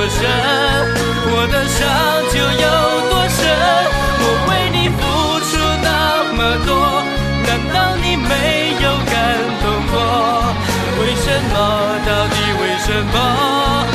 深，我的伤就有多深。我为你付出那么多，难道你没有感动过？为什么？到底为什么？